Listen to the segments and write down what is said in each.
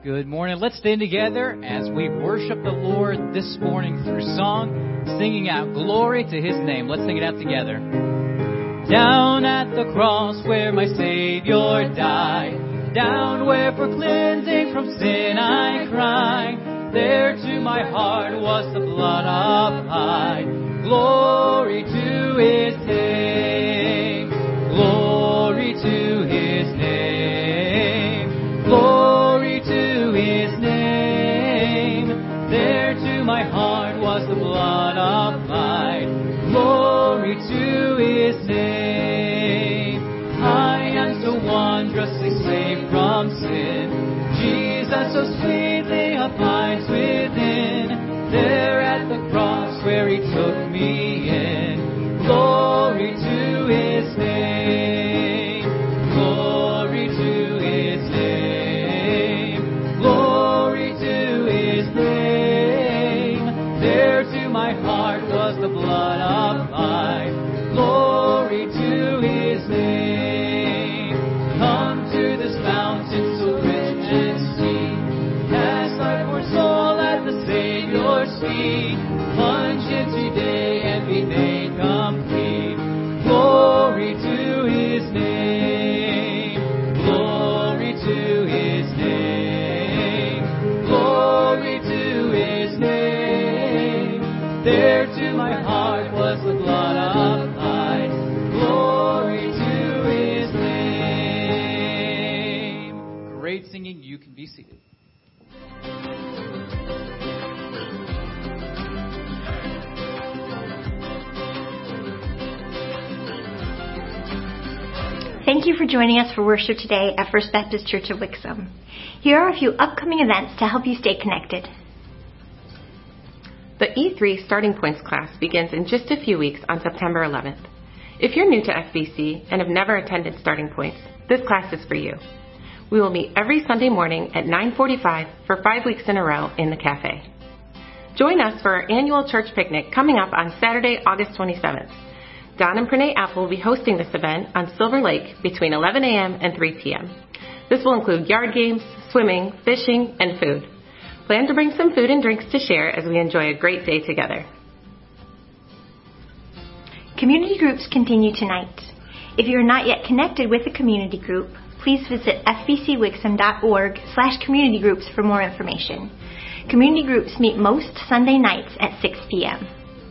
Good morning. Let's stand together as we worship the Lord this morning through song, singing out glory to His name. Let's sing it out together. Down at the cross where my Savior died, down where for cleansing from sin I cried, there to my heart was the blood applied. Glory to His name, glory to His name, glory to His name. There to my heart was the blood applied. Glory to His name. I am so wondrously saved from sin. Jesus so sweetly abides within. There at the cross where He took me in. Glory to His name. Glory to His name. Glory to His name. There to my heart was the blood applied. Glory to His name. Come to this mountain so rich and steep. Cast thy poor soul at the Savior's feet. Plunge in today and be made complete. Glory to His name. Glory to His name. Glory to His name. There to my heart was the blood applied. Glory to His name. Great singing. You can be seated. Thank you for joining us for worship today at First Baptist Church of Wixom. Here are a few upcoming events to help you stay connected. The E3 Starting Points class begins in just a few weeks on September 11th. If you're new to FBC and have never attended Starting Points, this class is for you. We will meet every Sunday morning at 9:45 for 5 weeks in a row in the cafe. Join us for our annual church picnic coming up on Saturday, August 27th. Don and Pranay Apple will be hosting this event on Silver Lake between 11 a.m. and 3 p.m. This will include yard games, swimming, fishing, and food. Plan to bring some food and drinks to share as we enjoy a great day together. Community groups continue tonight. If you are not yet connected with a community group, please visit fbcwixom.org/community groups for more information. Community groups meet most Sunday nights at 6 p.m.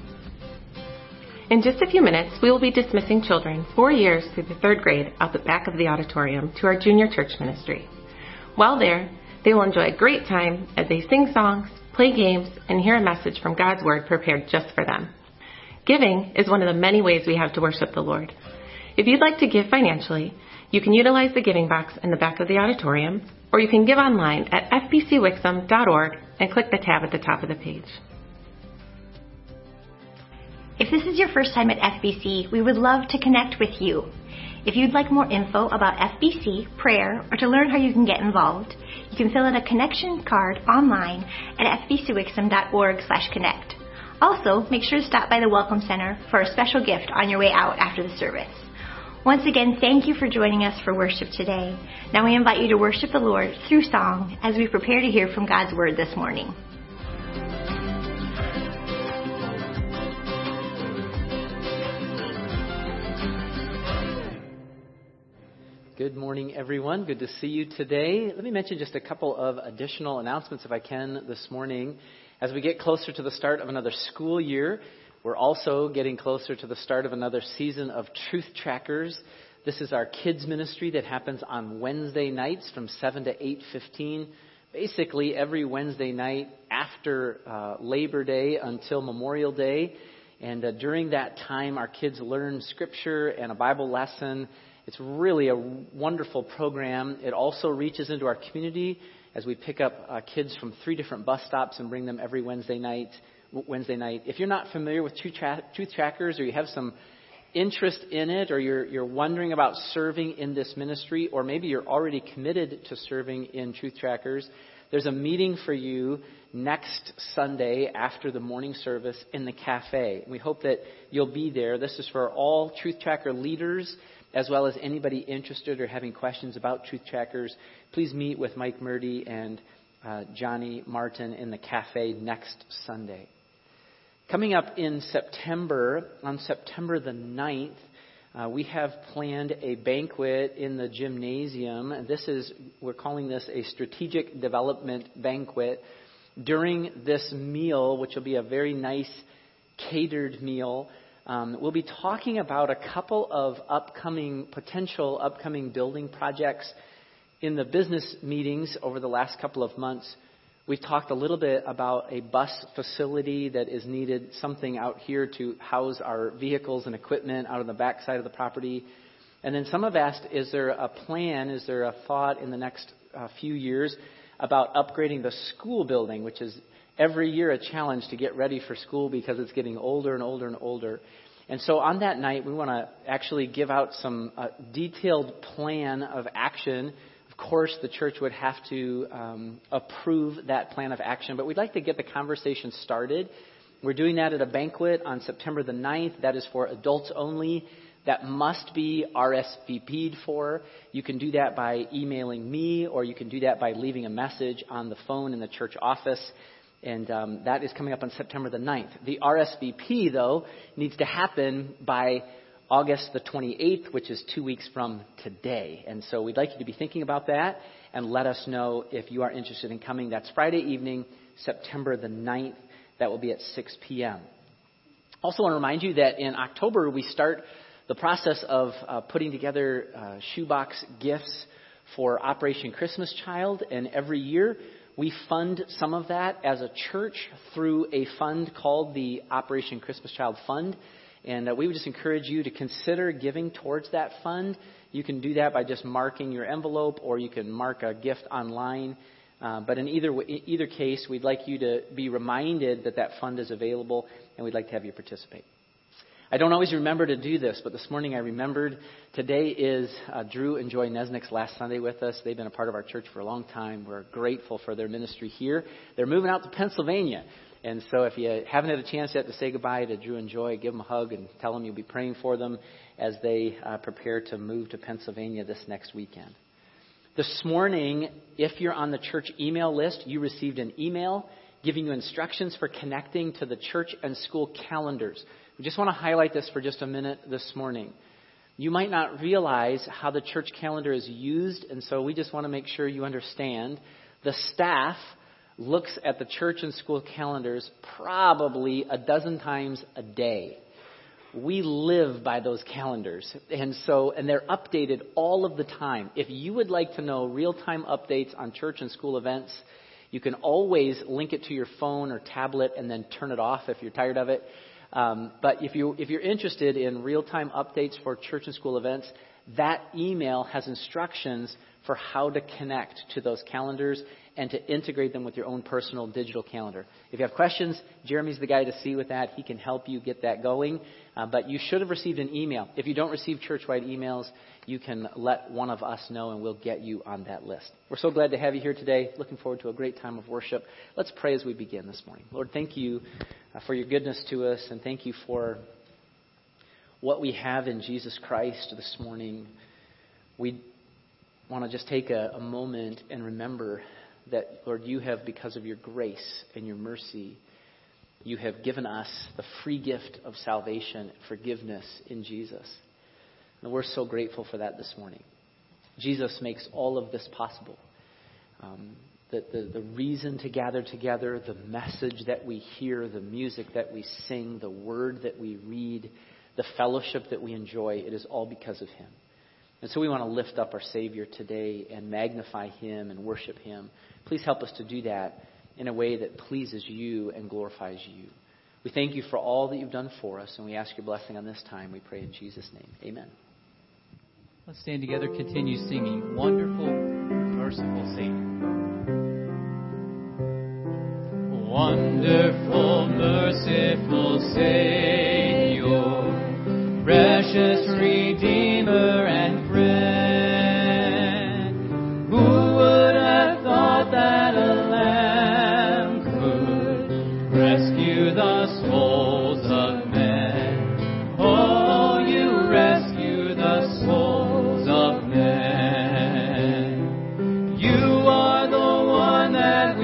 In just a few minutes, we will be dismissing children 4 years through the third grade out the back of the auditorium to our junior church ministry. While there, they will enjoy a great time as they sing songs, play games, and hear a message from God's Word prepared just for them. Giving is one of the many ways we have to worship the Lord. If you'd like to give financially, you can utilize the giving box in the back of the auditorium, or you can give online at fbcwixom.org and click the tab at the top of the page. If this is your first time at FBC, we would love to connect with you. If you'd like more info about FBC, prayer, or to learn how you can get involved, you can fill out a connection card online at fbcwixom.org/connect. Also, make sure to stop by the Welcome Center for a special gift on your way out after the service. Once again, thank you for joining us for worship today. Now we invite you to worship the Lord through song as we prepare to hear from God's Word this morning. Good morning, everyone. Good to see you today. Let me mention just a couple of additional announcements, if I can, this morning. As we get closer to the start of another school year, we're also getting closer to the start of another season of Truth Trackers. This is our kids ministry that happens on Wednesday nights from 7 to 8:15. Basically, every Wednesday night after Labor Day until Memorial Day. And during that time, our kids learn Scripture and a Bible lesson. It's really a wonderful program. It also reaches into our community as we pick up kids from 3 different bus stops and bring them every Wednesday night. If you're not familiar with Truth Trackers, or you have some interest in it, or you're wondering about serving in this ministry, or maybe you're already committed to serving in Truth Trackers, there's a meeting for you next Sunday after the morning service in the cafe. We hope that you'll be there. This is for all Truth Tracker leaders, as well as anybody interested or having questions about Truth Trackers. Please meet with Mike Murdy and Johnny Martin in the cafe next Sunday. Coming up in September, on September the 9th, we have planned a banquet in the gymnasium. And we're calling this a strategic development banquet. During this meal, which will be a very nice catered meal, we'll be talking about a couple of potential upcoming building projects. In the business meetings over the last couple of months, we've talked a little bit about a bus facility that is needed, something out here to house our vehicles and equipment out on the back side of the property. And then some have asked, is there a thought in the next few years about upgrading the school building, which is every year a challenge to get ready for school because it's getting older and older and older. And so on that night, we want to actually give out some detailed plan of action. Of course, the church would have to approve that plan of action, but we'd like to get the conversation started. We're doing that at a banquet on September the 9th. That is for adults only. That must be RSVP'd for. You can do that by emailing me, or you can do that by leaving a message on the phone in the church office. And that is coming up on September the 9th. The RSVP, though, needs to happen by August the 28th, which is 2 weeks from today. And so we'd like you to be thinking about that and let us know if you are interested in coming. That's Friday evening, September the 9th. That will be at 6 p.m. Also want to remind you that in October we start the process of putting together shoebox gifts for Operation Christmas Child. And every year we fund some of that as a church through a fund called the Operation Christmas Child Fund. And we would just encourage you to consider giving towards that fund. You can do that by just marking your envelope, or you can mark a gift online. But in either case, we'd like you to be reminded that that fund is available, and we'd like to have you participate. I don't always remember to do this, but this morning I remembered. Today is Drew and Joy Nesnick's last Sunday with us. They've been a part of our church for a long time. We're grateful for their ministry here. They're moving out to Pennsylvania. And so if you haven't had a chance yet to say goodbye to Drew and Joy, give them a hug and tell them you'll be praying for them as they prepare to move to Pennsylvania this next weekend. This morning, if you're on the church email list, you received an email giving you instructions for connecting to the church and school calendars. We just want to highlight this for just a minute this morning. You might not realize how the church calendar is used, and so we just want to make sure you understand. The staff looks at the church and school calendars probably a dozen times a day. We live by those calendars, and they're updated all of the time. If you would like to know real-time updates on church and school events, you can always link it to your phone or tablet and then turn it off if you're tired of it. But if you're interested in real-time updates for church and school events, that email has instructions for how to connect to those calendars and to integrate them with your own personal digital calendar. If you have questions, Jeremy's the guy to see with that. He can help you get that going. But you should have received an email. If you don't receive church-wide emails, you can let one of us know and we'll get you on that list. We're so glad to have you here today. Looking forward to a great time of worship. Let's pray as we begin this morning. Lord, thank you for your goodness to us, and thank you for what we have in Jesus Christ this morning. We want to just take a moment and remember that, Lord, you have, because of your grace and your mercy, you have given us the free gift of salvation, forgiveness in Jesus. And we're so grateful for that this morning. Jesus makes all of this possible. The reason to gather together, the message that we hear, the music that we sing, the word that we read, the fellowship that we enjoy, it is all because of him. And so we want to lift up our Savior today and magnify him and worship him. Please help us to do that in a way that pleases you and glorifies you. We thank you for all that you've done for us, and we ask your blessing on this time. We pray in Jesus' name. Amen. Let's stand together, continue singing. Wonderful, merciful Savior. Wonderful, merciful Savior, precious Redeemer and friend, who would have thought that a lamb could rescue the souls of men? Oh, you rescue the souls of men. You are the one that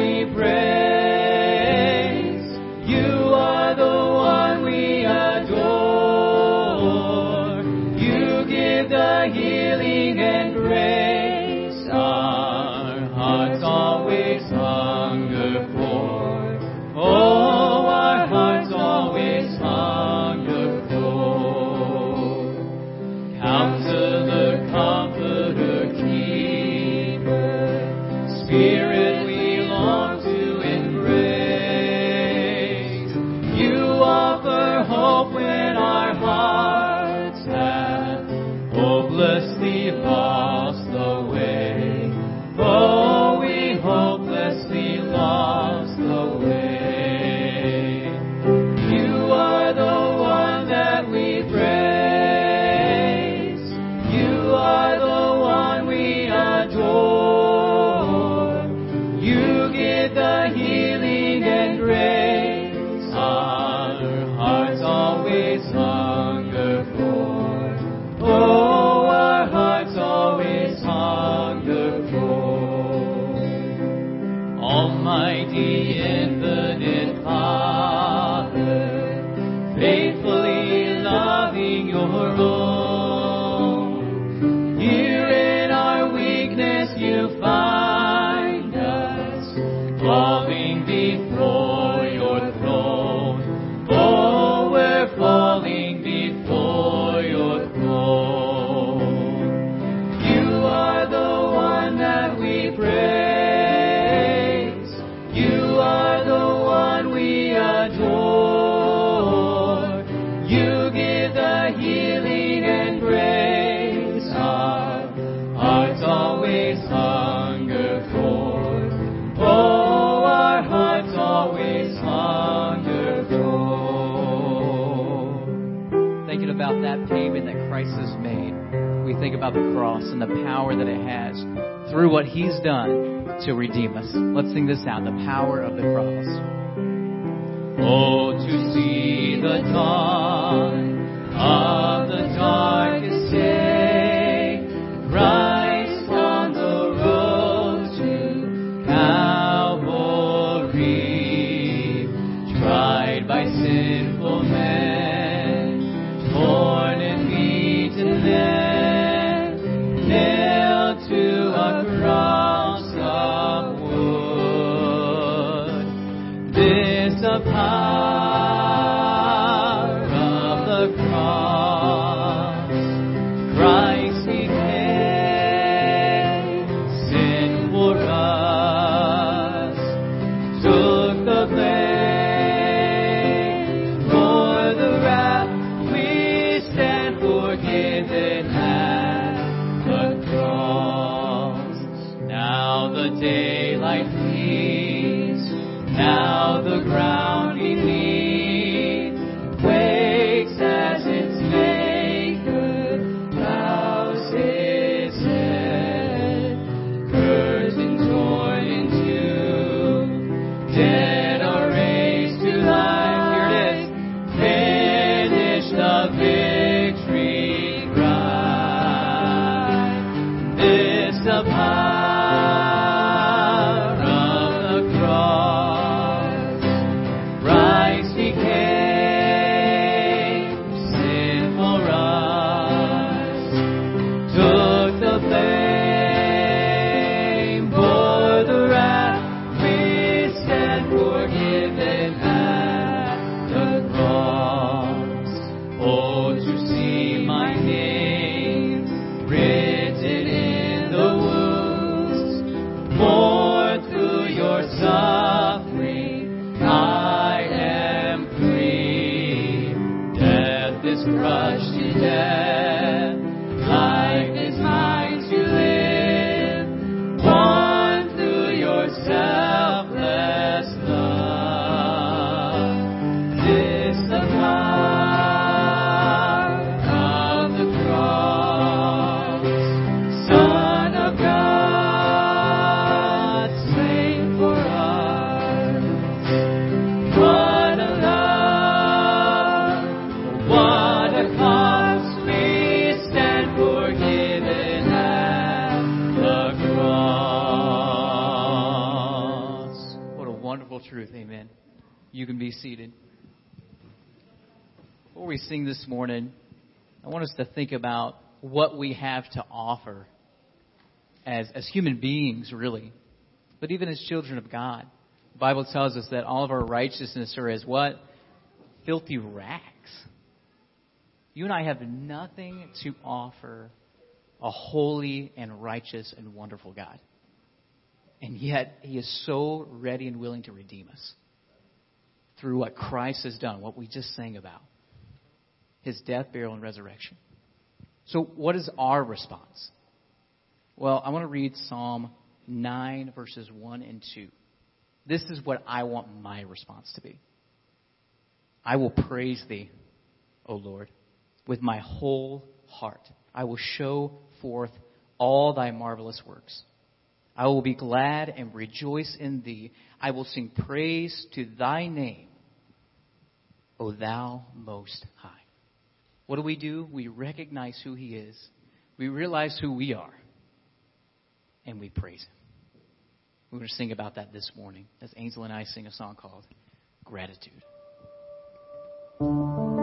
faithfully loving your own. Here in our weakness you find us, falling before your throne. Oh, we're falling before your throne. You are the one that we praise. You are the one we adore. You give the healing and grace our hearts always hunger for. Oh, our hearts always hunger for. Thinking about that payment that Christ has made, we think about the cross and the power that it has through what He's done to redeem us. Let's sing this out, the power of the cross. Oh, to see the dawn of the darkest day, Christ on the road to Calvary, tried by sinful men, torn and beaten there, nailed to a cross of wood. This the power of the cross. Christ became sin for us, took the blame for the wrath we stand forgiven at the cross. Now the daylight flees, now the ground beneath wakes as its maker bows his head. Curtain torn in two, dead are raised to life. Here it is, finished, the victory cried. This the power of the cross. Christ became sin for us, took the blame, bore the wrath we stand forgiven at the cross. Oh, to see my name written in the wounds, born through your suffering, I am free. Death is crushed to death, life is mine to live, born through your selfless love. This the power of the cross, Son of God, slain for us. What a love, what a cost, we stand forgiven at the cross. What a wonderful truth, amen. You can be seated. Before we sing this morning, I want us to think about what we have to offer as human beings, really, but even as children of God. The Bible tells us that all of our righteousness are as what? Filthy rags. You and I have nothing to offer a holy and righteous and wonderful God. And yet, He is so ready and willing to redeem us through what Christ has done, what we just sang about. His death, burial, and resurrection. So what is our response? Well, I want to read Psalm 9, verses 1 and 2. This is what I want my response to be. I will praise Thee, O Lord, with my whole heart. I will show forth all Thy marvelous works. I will be glad and rejoice in Thee. I will sing praise to Thy name, O Thou Most High. What do? We recognize who He is. We realize who we are. And we praise Him. We're going to sing about that this morning as Angel and I sing a song called Gratitude.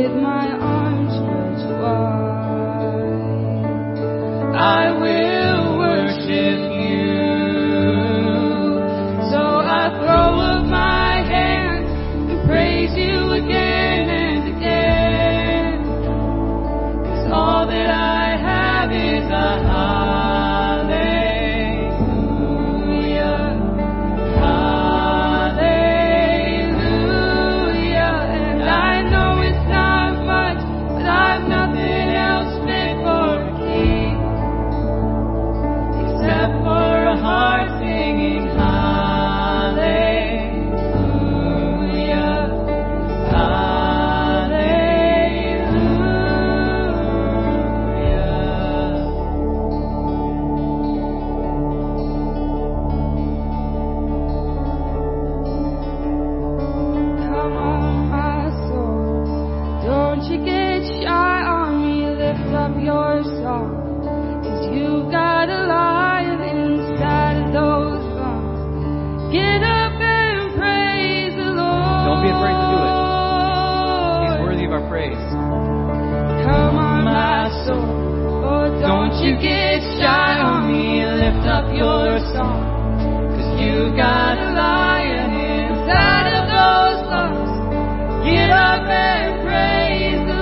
with my arms stretched wide. I will worship you. So I throw up my hands and praise you again and again. 'Cause all that I have is a you get shy on me, lift up your song. 'Cause you got a lion inside of those lungs. Get up and praise the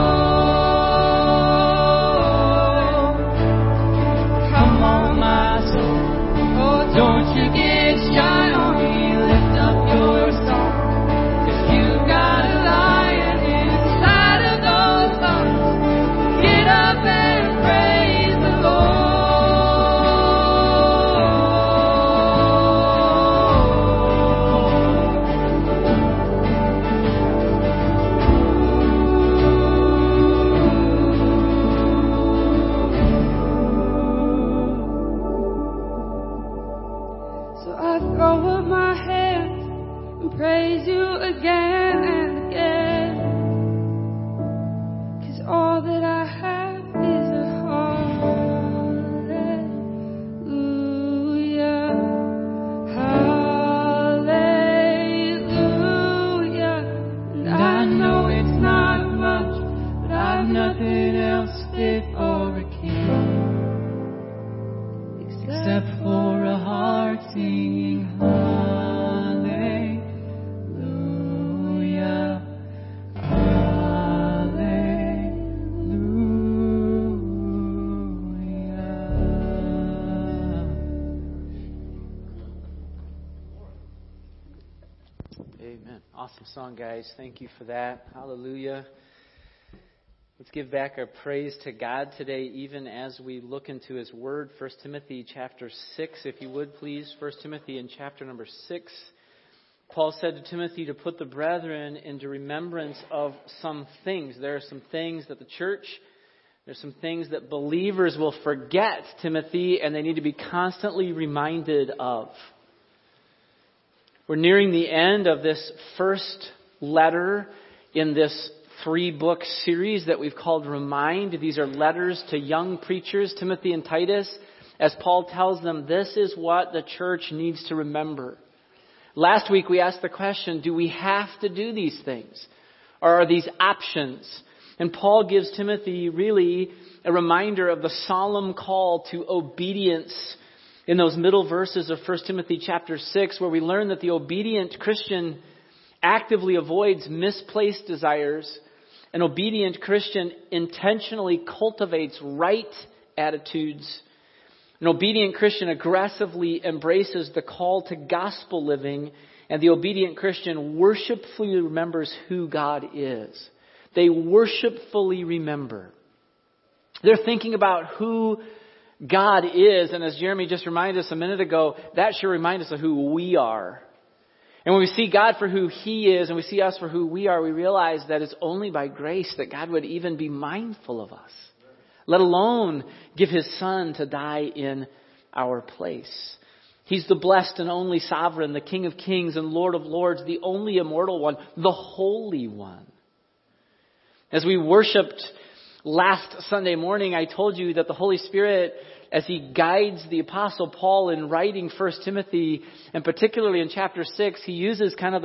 Lord. Come on, my soul. Oh, don't you get shy on me, lift up your song. 'Cause you got a lion inside of those lungs. Get up and praise. Praise you again and again, 'cause all that I have is a hallelujah, hallelujah. And I know it's not much, but I've nothing else fit for a king, except for a heart singing hallelujah. Amen. Awesome song, guys. Thank you for that. Hallelujah. Let's give back our praise to God today, even as we look into His Word. 1 Timothy chapter 6, if you would please. 1 Timothy in chapter number 6. Paul said to Timothy to put the brethren into remembrance of some things. There are some things that the church, there's some things that believers will forget, Timothy, and they need to be constantly reminded of. We're nearing the end of this first letter in this 3-book series that we've called Remind. These are letters to young preachers, Timothy and Titus, as Paul tells them this is what the church needs to remember. Last week we asked the question, do we have to do these things? Or are these options? And Paul gives Timothy really a reminder of the solemn call to obedience in those middle verses of 1 Timothy chapter 6, where we learn that the obedient Christian actively avoids misplaced desires. An obedient Christian intentionally cultivates right attitudes. An obedient Christian aggressively embraces the call to gospel living. And the obedient Christian worshipfully remembers who God is. They worshipfully remember. They're thinking about who God is, and as Jeremy just reminded us a minute ago, that should remind us of who we are. And when we see God for who He is and we see us for who we are, we realize that it's only by grace that God would even be mindful of us, let alone give His Son to die in our place. He's the blessed and only sovereign, the King of kings and Lord of lords, the only immortal one, the Holy One. As we worshiped last Sunday morning, I told you that the Holy Spirit, as He guides the Apostle Paul in writing 1 Timothy, and particularly in chapter 6, he uses kind of the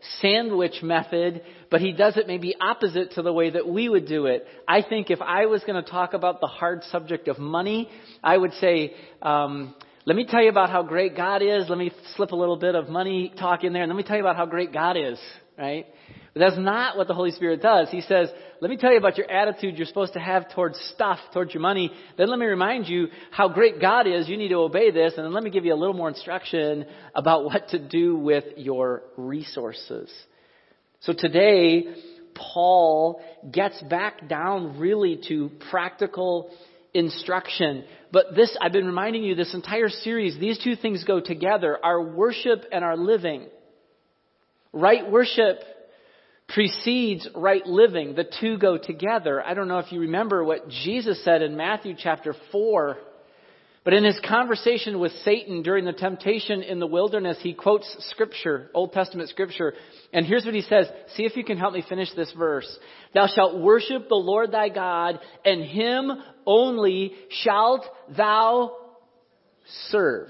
sandwich method, but he does it maybe opposite to the way that we would do it. I think if I was going to talk about the hard subject of money, I would say, let me tell you about how great God is. Let me slip a little bit of money talk in there, and let me tell you about how great God is, right? But that's not what the Holy Spirit does. He says, let me tell you about your attitude you're supposed to have towards stuff, towards your money. Then let me remind you how great God is. You need to obey this. And then let me give you a little more instruction about what to do with your resources. So today, Paul gets back down really to practical instruction. But this, I've been reminding you this entire series, these two things go together, our worship and our living. Right worship precedes right living. The two go together. I don't know if you remember what Jesus said in Matthew chapter 4, but in his conversation with Satan during the temptation in the wilderness, he quotes scripture, Old Testament scripture. And here's what he says. See if you can help me finish this verse. Thou shalt worship the Lord thy God, and him only shalt thou serve.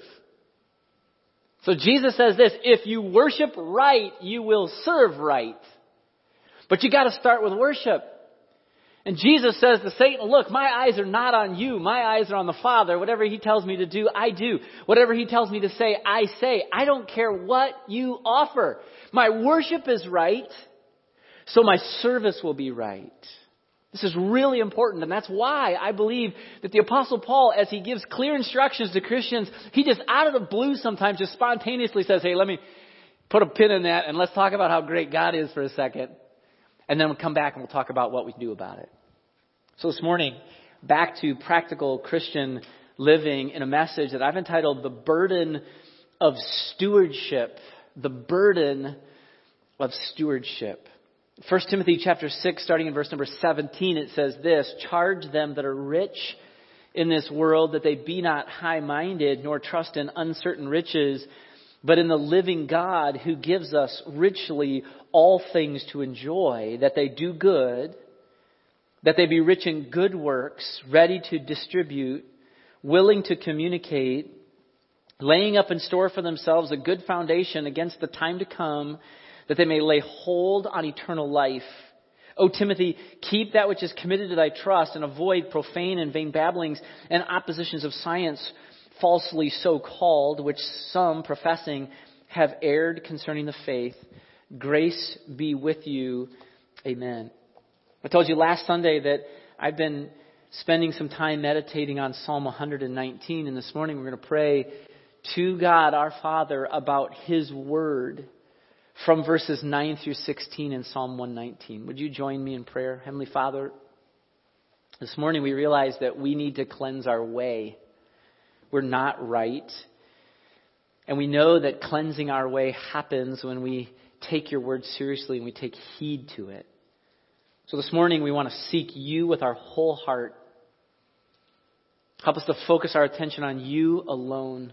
So Jesus says this, if you worship right, you will serve right. But you got to start with worship. And Jesus says to Satan, look, my eyes are not on you. My eyes are on the Father. Whatever he tells me to do, I do. Whatever he tells me to say, I say. I don't care what you offer. My worship is right, so my service will be right. This is really important, and that's why I believe that the Apostle Paul, as he gives clear instructions to Christians, he just out of the blue sometimes just spontaneously says, hey, let me put a pin in that and let's talk about how great God is for a second. And then we'll come back and we'll talk about what we do about it. So this morning, back to practical Christian living in a message that I've entitled The Burden of Stewardship. The Burden of Stewardship. 1 Timothy chapter 6, starting in verse number 17, it says this, charge them that are rich in this world that they be not high-minded, nor trust in uncertain riches, but in the living God who gives us richly all things to enjoy, that they do good, that they be rich in good works, ready to distribute, willing to communicate, laying up in store for themselves a good foundation against the time to come, that they may lay hold on eternal life. O Timothy, keep that which is committed to thy trust, and avoid profane and vain babblings and oppositions of science, falsely so called, which some professing have erred concerning the faith. Grace be with you. Amen. I told you last Sunday that I've been spending some time meditating on Psalm 119, and this morning we're going to pray to God our Father about His Word from verses 9 through 16 in Psalm 119. Would you join me in prayer? Heavenly Father, this morning we realize that we need to cleanse our way. We're not right. And we know that cleansing our way happens when we take your word seriously and we take heed to it. So this morning we want to seek you with our whole heart. Help us to focus our attention on you alone.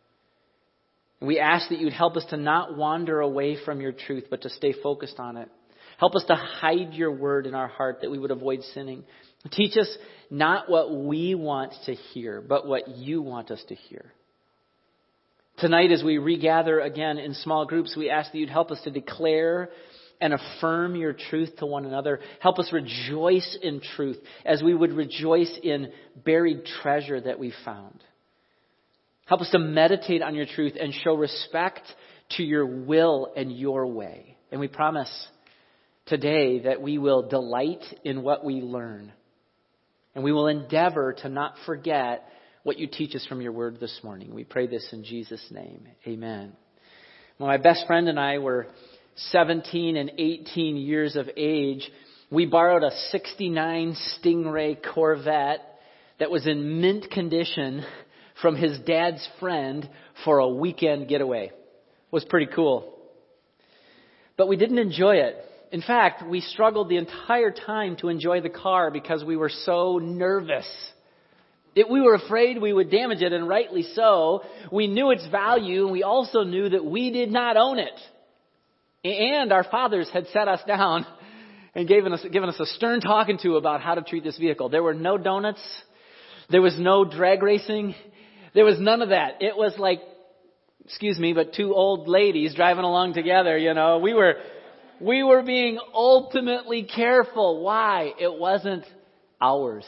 And we ask that you would help us to not wander away from your truth, but to stay focused on it. Help us to hide your word in our heart that we would avoid sinning. Teach us not what we want to hear, but what you want us to hear. Tonight, as we regather again in small groups, we ask that you'd help us to declare and affirm your truth to one another. Help us rejoice in truth as we would rejoice in buried treasure that we found. Help us to meditate on your truth and show respect to your will and your way. And we promise today that we will delight in what we learn. And we will endeavor to not forget what you teach us from your word this morning. We pray this in Jesus' name. Amen. When my best friend and I were 17 and 18 years of age, we borrowed a 69 Stingray Corvette that was in mint condition from his dad's friend for a weekend getaway. It was pretty cool. But we didn't enjoy it. In fact, we struggled the entire time to enjoy the car because we were so nervous. We were afraid we would damage it, and rightly so. We knew its value, and we also knew that we did not own it. And our fathers had sat us down and given us a stern talking to about how to treat this vehicle. There were no donuts. There was no drag racing. There was none of that. It was like, excuse me, but two old ladies driving along together, you know. We were We were being ultimately careful. Why? It wasn't ours.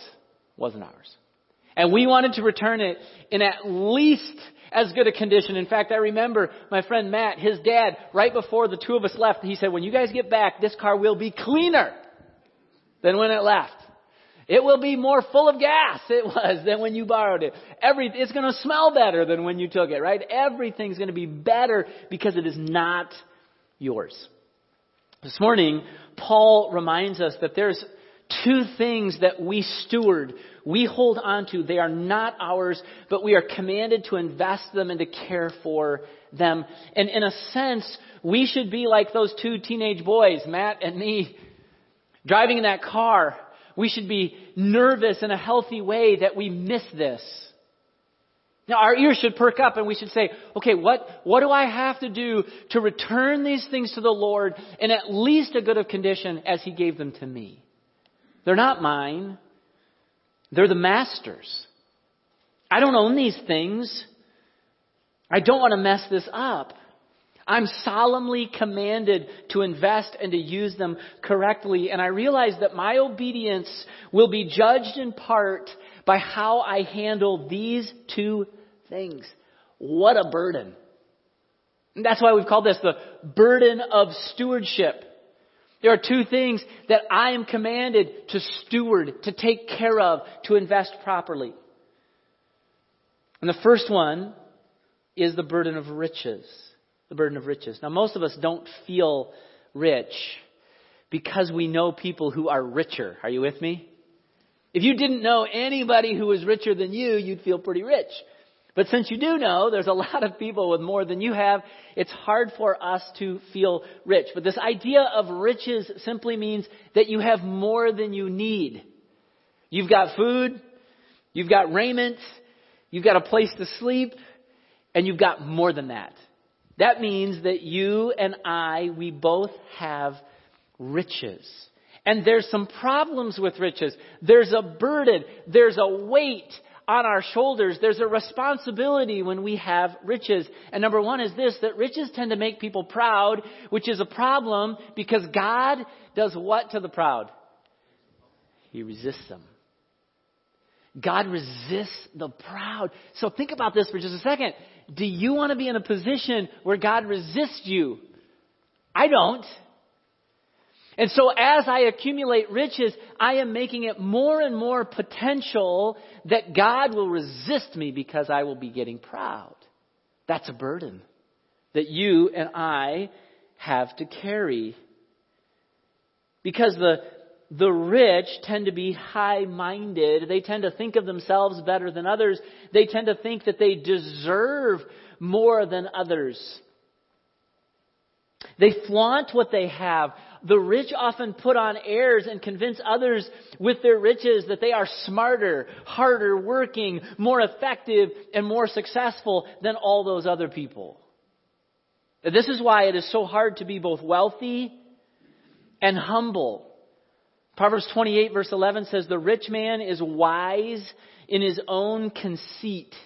And we wanted to return it in at least as good a condition. In fact, I remember my friend Matt, his dad, right before the two of us left, he said, when you guys get back, this car will be cleaner than when it left. It will be more full of gas, it was, than when you borrowed it. It's going to smell better than when you took it, right? Everything's going to be better because it is not yours. This morning, Paul reminds us that there's two things that we steward, we hold on to. They are not ours, but we are commanded to invest them and to care for them. And in a sense, we should be like those two teenage boys, Matt and me, driving in that car. We should be nervous in a healthy way that we miss this. Now, our ears should perk up and we should say, okay, what do I have to do to return these things to the Lord in at least a good of condition as He gave them to me? They're not mine. They're the Master's. I don't own these things. I don't want to mess this up. I'm solemnly commanded to invest and to use them correctly. And I realize that my obedience will be judged in part by how I handle these two things. What a burden. And that's why we've called this the burden of stewardship. There are two things that I am commanded to steward, to take care of, to invest properly. And the first one is the burden of riches. The burden of riches. Now, most of us don't feel rich because we know people who are richer. Are you with me? If you didn't know anybody who was richer than you, you'd feel pretty rich. But since you do know, there's a lot of people with more than you have, it's hard for us to feel rich. But this idea of riches simply means that you have more than you need. You've got food, you've got raiment, you've got a place to sleep, and you've got more than that. That means that you and I, we both have riches. And there's some problems with riches. There's a burden. There's a weight on our shoulders. There's a responsibility when we have riches. And number one is this, that riches tend to make people proud, which is a problem because God does what to the proud? He resists them. God resists the proud. So think about this for just a second. Do you want to be in a position where God resists you? I don't. And so as I accumulate riches, I am making it more and more potential that God will resist me because I will be getting proud. That's a burden that you and I have to carry. Because the rich tend to be high-minded. They tend to think of themselves better than others. They tend to think that they deserve more than others. They flaunt what they have. The rich often put on airs and convince others with their riches that they are smarter, harder working, more effective, and more successful than all those other people. This is why it is so hard to be both wealthy and humble. Proverbs 28 verse 11 says, the rich man is wise in his own conceit.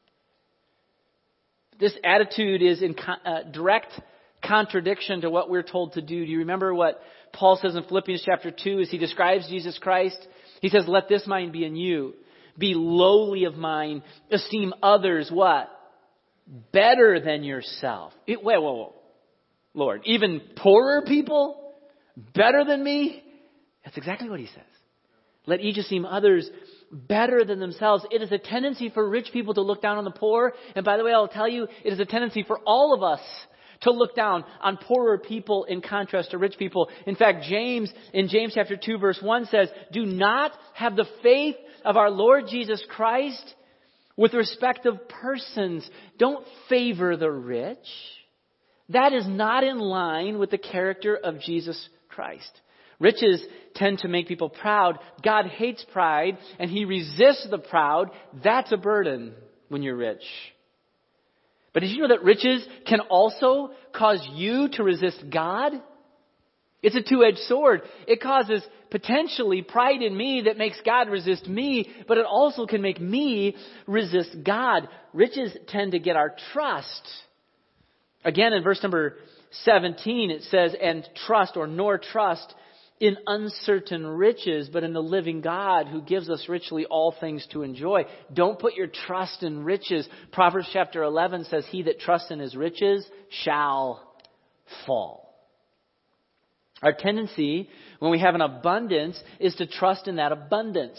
This attitude is in direct contradiction to what we're told to do. Do you remember what Paul says in Philippians chapter 2 as he describes Jesus Christ? He says, let this mind be in you. Be lowly of mind. Esteem others what? Better than yourself. Whoa. Lord, even poorer people? Better than me? That's exactly what he says. Let each esteem others better than themselves. It is a tendency for rich people to look down on the poor. And by the way, I'll tell you, it is a tendency for all of us to look down on poorer people in contrast to rich people. In fact, James, in James chapter 2 verse 1 says, do not have the faith of our Lord Jesus Christ with respect of persons. Don't favor the rich. That is not in line with the character of Jesus Christ. Riches tend to make people proud. God hates pride and He resists the proud. That's a burden when you're rich. But did you know that riches can also cause you to resist God? It's a two-edged sword. It causes potentially pride in me that makes God resist me, but it also can make me resist God. Riches tend to get our trust. Again, in verse number 17, it says, and trust or nor trust in uncertain riches, but in the living God who gives us richly all things to enjoy. Don't put your trust in riches. Proverbs chapter 11 says, he that trusts in his riches shall fall. Our tendency when we have an abundance is to trust in that abundance.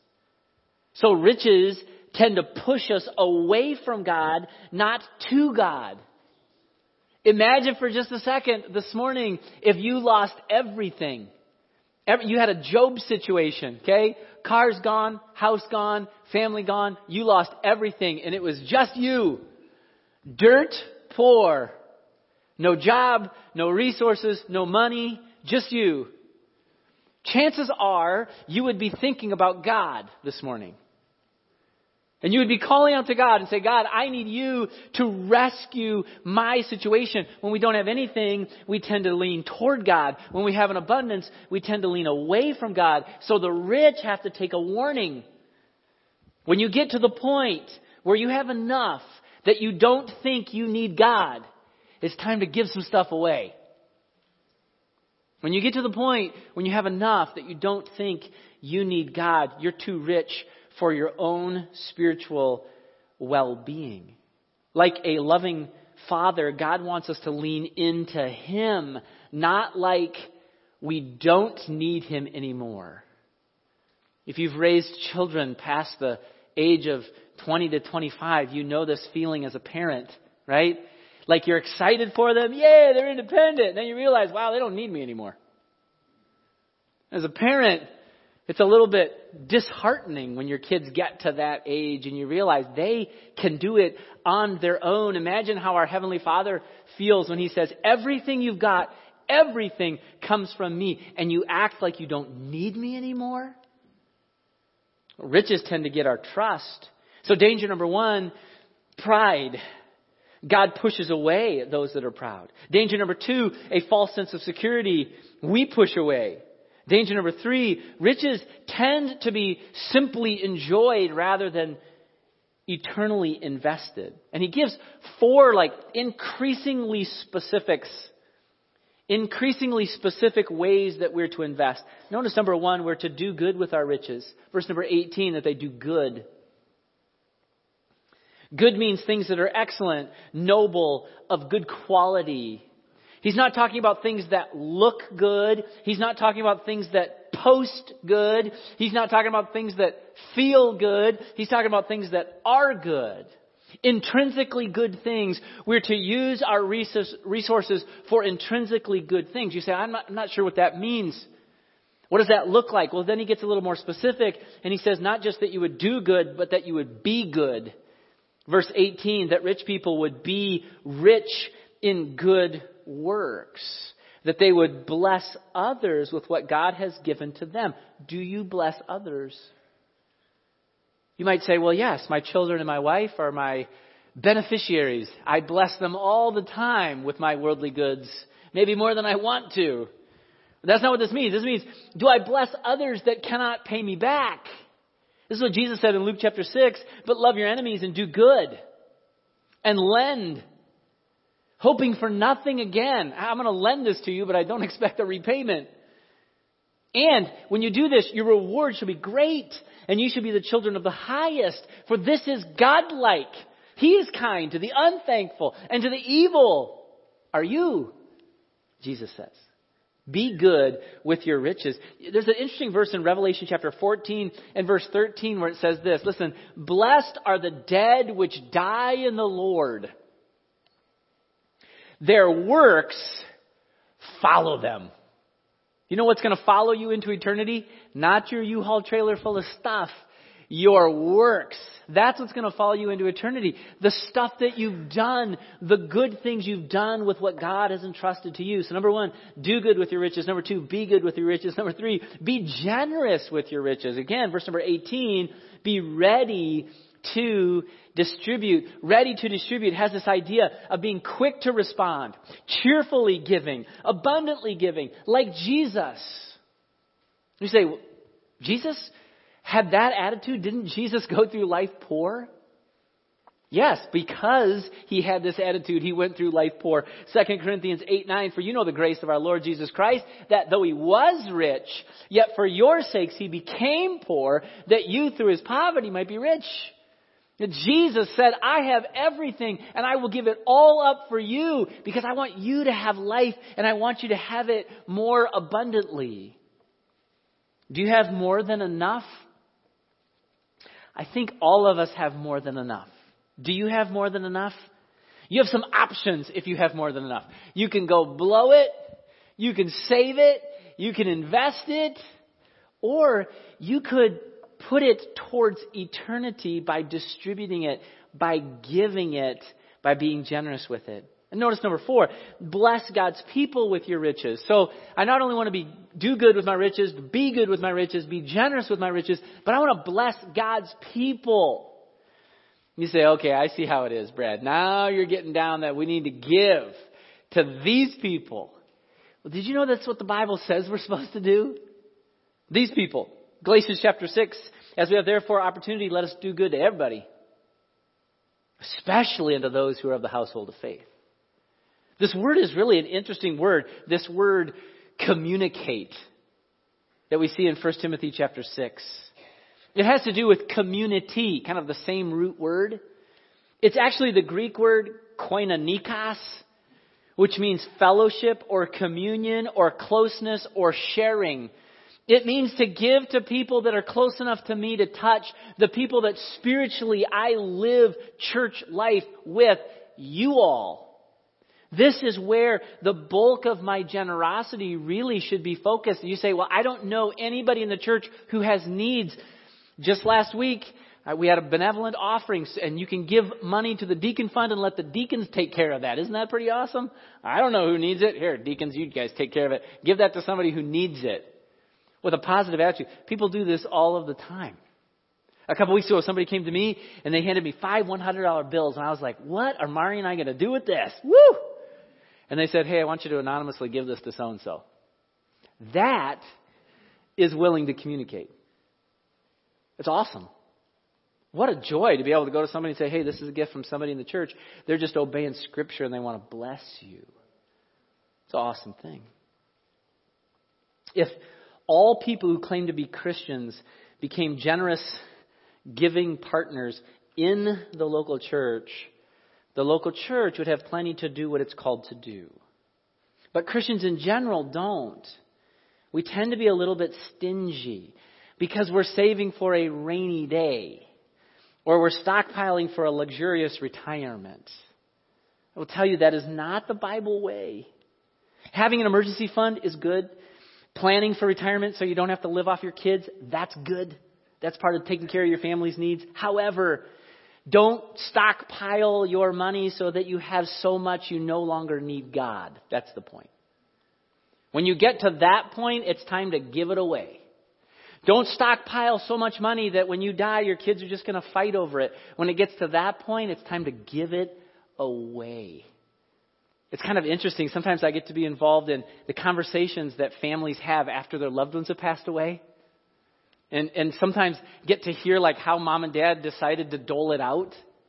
So riches tend to push us away from God, not to God. Imagine for just a second this morning if you lost everything. You had a Job situation, okay? Car's gone, house gone, family gone. You lost everything and it was just you. Dirt poor. No job, no resources, no money, just you. Chances are you would be thinking about God this morning. And you would be calling out to God and say, God, I need you to rescue my situation. When we don't have anything, we tend to lean toward God. When we have an abundance, we tend to lean away from God. So the rich have to take a warning. When you get to the point where you have enough that you don't think you need God, it's time to give some stuff away. When you get to the point when you have enough that you don't think you need God, you're too rich for your own spiritual well-being. Like a loving Father, God wants us to lean into Him, not like we don't need Him anymore. If you've raised children past the age of 20 to 25, you know this feeling as a parent, right? Like you're excited for them. Yay, they're independent. Then you realize, wow, they don't need me anymore. As a parent, it's a little bit disheartening when your kids get to that age and you realize they can do it on their own. Imagine how our Heavenly Father feels when He says, everything you've got, everything comes from me, and you act like you don't need me anymore. Riches tend to get our trust. So danger number one, pride. God pushes away those that are proud. Danger number two, a false sense of security. We push away. Danger number three, riches tend to be simply enjoyed rather than eternally invested. And he gives four increasingly specific ways that we're to invest. Notice number one, we're to do good with our riches. Verse number 18, that they do good. Good means things that are excellent, noble, of good quality. He's not talking about things that look good. He's not talking about things that post good. He's not talking about things that feel good. He's talking about things that are good. Intrinsically good things. We're to use our resources for intrinsically good things. You say, I'm not sure what that means. What does that look like? Well, then he gets a little more specific and he says not just that you would do good, but that you would be good. Verse 18, that rich people would be rich in good works, that they would bless others with what God has given to them. Do you bless others? You might say, well, yes, my children and my wife are my beneficiaries. I bless them all the time with my worldly goods, maybe more than I want to. But that's not what this means. This means, do I bless others that cannot pay me back? This is what Jesus said in Luke chapter 6, but love your enemies and do good and lend, hoping for nothing again. I'm going to lend this to you, but I don't expect a repayment. And when you do this, your reward should be great, and you should be the children of the highest, for this is godlike. He is kind to the unthankful and to the evil. Are you? Jesus says. Be good with your riches. There's an interesting verse in Revelation chapter 14 and verse 13 where it says this. Listen, blessed are the dead which die in the Lord. Their works follow them. You know what's going to follow you into eternity? Not your U-Haul trailer full of stuff. Your works. That's what's going to follow you into eternity. The stuff that you've done, the good things you've done with what God has entrusted to you. So number one, do good with your riches. Number two, be good with your riches. Number three, be generous with your riches. Again, verse number 18, be ready to distribute. Ready to distribute has this idea of being quick to respond, cheerfully giving, abundantly giving, like Jesus. You say, well, Jesus had that attitude? Didn't Jesus go through life poor? Yes, because he had this attitude, he went through life poor. 2 Corinthians 8:9, for you know the grace of our Lord Jesus Christ, that though he was rich, yet for your sakes he became poor, that you through his poverty might be rich. And Jesus said, I have everything and I will give it all up for you because I want you to have life and I want you to have it more abundantly. Do you have more than enough? I think all of us have more than enough. Do you have more than enough? You have some options if you have more than enough. You can go blow it. You can save it. You can invest it. Or you could put it towards eternity by distributing it, by giving it, by being generous with it. And notice number 4, bless God's people with your riches. So I not only want to do good with my riches, be good with my riches, be generous with my riches, but I want to bless God's people. You say, okay, I see how it is, Brad. Now you're getting down that we need to give to these people. Well, did you know that's what the Bible says we're supposed to do? These people. Galatians chapter 6, as we have therefore opportunity, let us do good to everybody, especially unto those who are of the household of faith. This word is really an interesting word. This word communicate that we see in 1 Timothy chapter 6. It has to do with community, kind of the same root word. It's actually the Greek word koinonikos, which means fellowship or communion or closeness or sharing. It means to give to people that are close enough to me to touch, the people that spiritually I live church life with, you all. This is where the bulk of my generosity really should be focused. You say, well, I don't know anybody in the church who has needs. Just last week, we had a benevolent offering, and you can give money to the deacon fund and let the deacons take care of that. Isn't that pretty awesome? I don't know who needs it. Here, deacons, you guys take care of it. Give that to somebody who needs it with a positive attitude. People do this all of the time. A couple weeks ago, somebody came to me, and they handed me 5 $100 bills, and I was like, what are Mari and I going to do with this? Woo! And they said, hey, I want you to anonymously give this to so-and-so. That is willing to communicate. It's awesome. What a joy to be able to go to somebody and say, hey, this is a gift from somebody in the church. They're just obeying Scripture and they want to bless you. It's an awesome thing. If all people who claim to be Christians became generous, giving partners in the local church would have plenty to do what it's called to do. But Christians in general don't. We tend to be a little bit stingy because we're saving for a rainy day or we're stockpiling for a luxurious retirement. I will tell you that is not the Bible way. Having an emergency fund is good. Planning for retirement so you don't have to live off your kids, that's good. That's part of taking care of your family's needs. However, don't stockpile your money so that you have so much you no longer need God. That's the point. When you get to that point, it's time to give it away. Don't stockpile so much money that when you die, your kids are just going to fight over it. When it gets to that point, it's time to give it away. It's kind of interesting. Sometimes I get to be involved in the conversations that families have after their loved ones have passed away. And sometimes get to hear like how mom and dad decided to dole it out.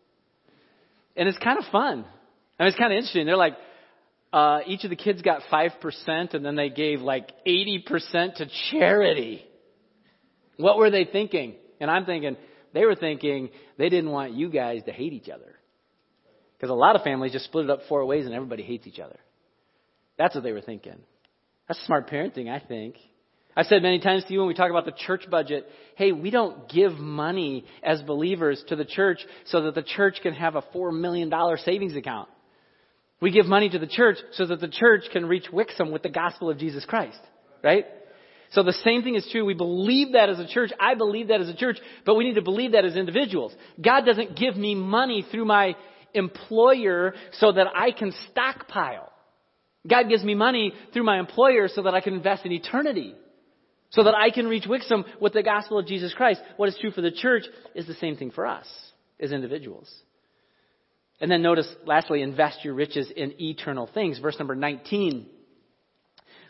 And it's kind of fun. I mean, it's kind of interesting. They're like, each of the kids got 5% and then they gave like 80% to charity. What were they thinking? And I'm thinking, they were thinking they didn't want you guys to hate each other. Because a lot of families just split it up 4 ways and everybody hates each other. That's what they were thinking. That's smart parenting, I think. I've said many times to you when we talk about the church budget, hey, we don't give money as believers to the church so that the church can have a $4 million savings account. We give money to the church so that the church can reach Wixom with the gospel of Jesus Christ, right? So the same thing is true. We believe that as a church. I believe that as a church, but we need to believe that as individuals. God doesn't give me money through my employer so that I can stockpile. God gives me money through my employer so that I can invest in eternity. So that I can reach Wixom with the gospel of Jesus Christ. What is true for the church is the same thing for us as individuals. And then notice, lastly, invest your riches in eternal things. Verse number 19.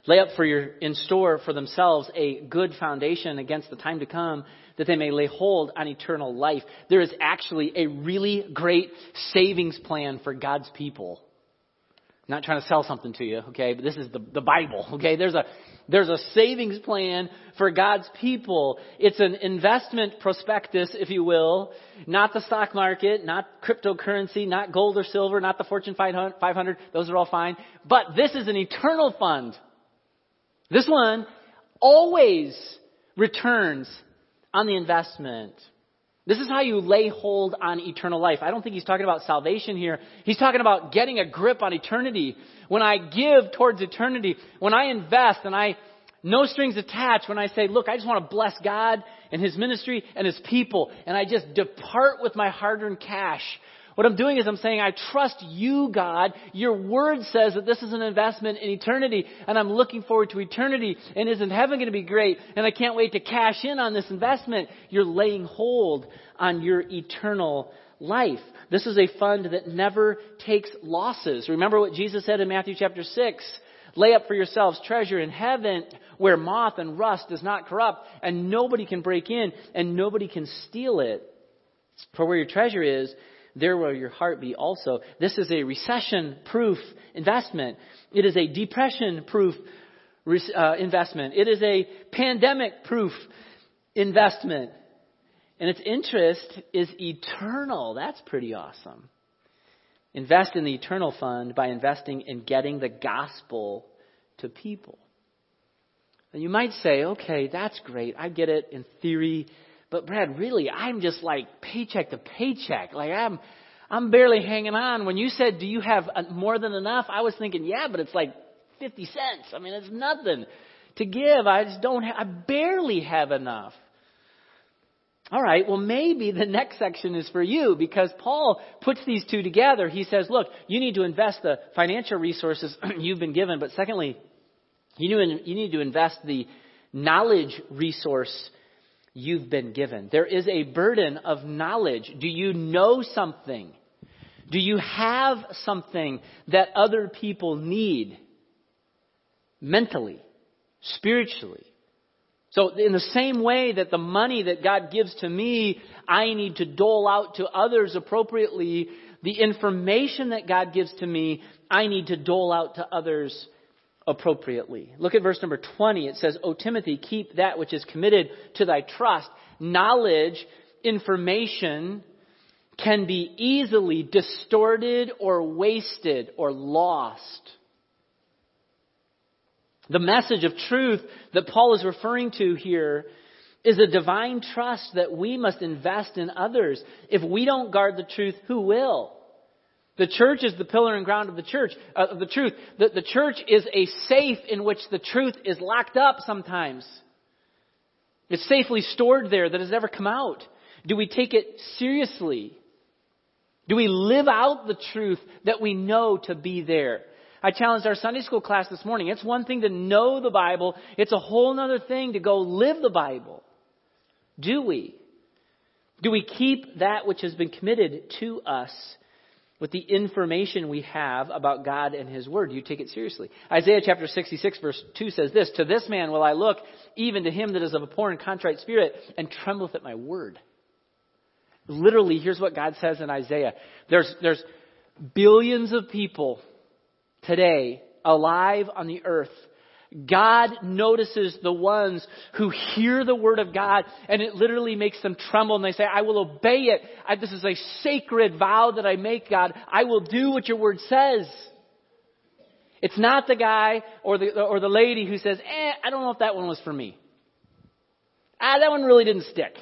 Lay up in store for themselves a good foundation against the time to come, that they may lay hold on eternal life. There is actually a really great savings plan for God's people. I'm not trying to sell something to you, okay? But this is the Bible, okay? There's a savings plan for God's people. It's an investment prospectus, if you will. Not the stock market, not cryptocurrency, not gold or silver, not the Fortune 500. Those are all fine. But this is an eternal fund. This one always returns on the investment. This is how you lay hold on eternal life. I don't think he's talking about salvation here. He's talking about getting a grip on eternity. When I give towards eternity, when I invest and no strings attached, when I say, look, I just want to bless God and His ministry and His people, and I just depart with my hard-earned cash. What I'm doing is I'm saying, I trust you, God. Your word says that this is an investment in eternity, and I'm looking forward to eternity. And isn't heaven going to be great? And I can't wait to cash in on this investment. You're laying hold on your eternal life. This is a fund that never takes losses. Remember what Jesus said in Matthew chapter 6. Lay up for yourselves treasure in heaven where moth and rust does not corrupt, and nobody can break in, and nobody can steal it. For where your treasure is, there will your heart be also. This is a recession-proof investment. It is a depression-proof investment. It is a pandemic-proof investment. And its interest is eternal. That's pretty awesome. Invest in the eternal fund by investing in getting the gospel to people. And you might say, okay, that's great. I get it in theory. But Brad, really, I'm just like paycheck to paycheck. Like I'm barely hanging on. When you said, do you have more than enough? I was thinking, yeah, but it's like 50 cents. I mean, it's nothing to give. I barely have enough. All right, well, maybe the next section is for you, because Paul puts these two together. He says, look, you need to invest the financial resources you've been given. But secondly, you need to invest the knowledge resource you've been given. There is a burden of knowledge. Do you know something? Do you have something that other people need? Mentally, spiritually. So in the same way that the money that God gives to me, I need to dole out to others appropriately, the information that God gives to me, I need to dole out to others appropriately. Look at verse number 20. It says, O Timothy, keep that which is committed to thy trust. Knowledge, information can be easily distorted or wasted or lost. The message of truth that Paul is referring to here is a divine trust that we must invest in others. If we don't guard the truth, who will? The church is the pillar and ground of the church, of the truth. The church is a safe in which the truth is locked up sometimes. It's safely stored there that has never come out. Do we take it seriously? Do we live out the truth that we know to be there? I challenged our Sunday school class this morning. It's one thing to know the Bible. It's a whole other thing to go live the Bible. Do we? Do we keep that which has been committed to us with the information we have about God and His Word? Do you take it seriously? Isaiah chapter 66 verse 2 says this, To this man will I look, even to him that is of a poor and contrite spirit, and trembleth at my word. Literally, here's what God says in Isaiah. There's billions of people today alive on the earth. God notices the ones who hear the word of God, and it literally makes them tremble, and they say, I will obey it. This is a sacred vow that I make, God. I will do what your word says. It's not the guy or the lady who says, I don't know if that one was for me. That one really didn't stick.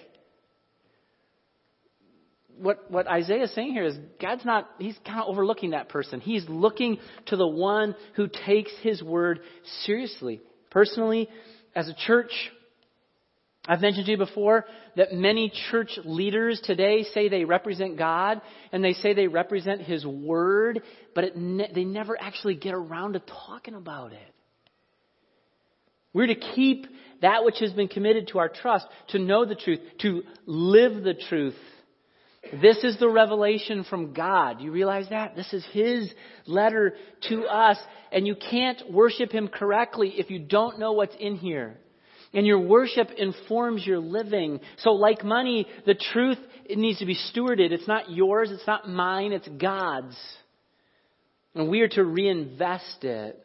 What Isaiah is saying here is he's kind of overlooking that person. He's looking to the one who takes his word seriously. Personally, as a church, I've mentioned to you before that many church leaders today say they represent God and they say they represent His word, but they never actually get around to talking about it. We're to keep that which has been committed to our trust, to know the truth, to live the truth. This is the revelation from God. Do you realize that? This is His letter to us. And you can't worship Him correctly if you don't know what's in here. And your worship informs your living. So like money, the truth, it needs to be stewarded. It's not yours. It's not mine. It's God's. And we are to reinvest it.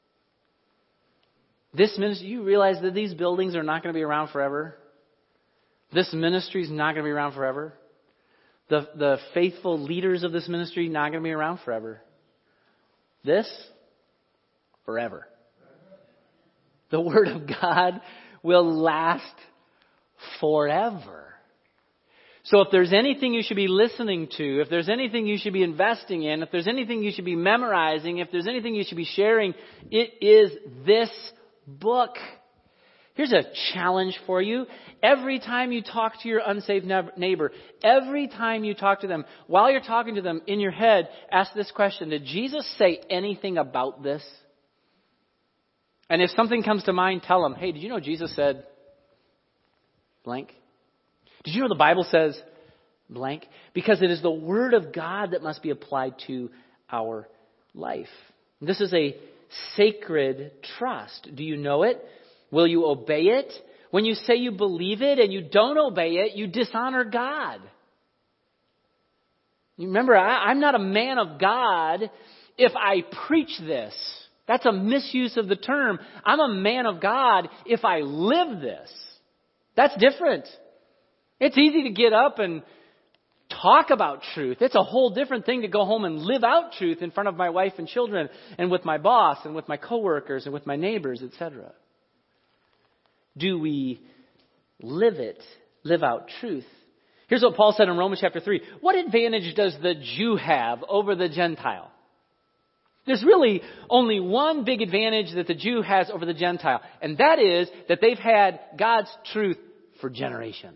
This ministry, you realize that these buildings are not going to be around forever? This ministry is not going to be around forever? The faithful leaders of this ministry not going to be around forever? This, forever. The Word of God will last forever. So if there's anything you should be listening to, if there's anything you should be investing in, if there's anything you should be memorizing, if there's anything you should be sharing, it is this book. Here's a challenge for you. Every time you talk to your unsaved neighbor, every time you talk to them, while you're talking to them in your head, ask this question: did Jesus say anything about this? And if something comes to mind, tell them, hey, did you know Jesus said blank? Did you know the Bible says blank? Because it is the Word of God that must be applied to our life. This is a sacred trust. Do you know it? Will you obey it? When you say you believe it and you don't obey it, you dishonor God. You remember, I'm not a man of God if I preach this. That's a misuse of the term. I'm a man of God if I live this. That's different. It's easy to get up and talk about truth. It's a whole different thing to go home and live out truth in front of my wife and children and with my boss and with my coworkers and with my neighbors, etc. Do we live it? Live out truth? Here's what Paul said in Romans chapter 3. What advantage does the Jew have over the Gentile? There's really only one big advantage that the Jew has over the Gentile, and that is that they've had God's truth for generations.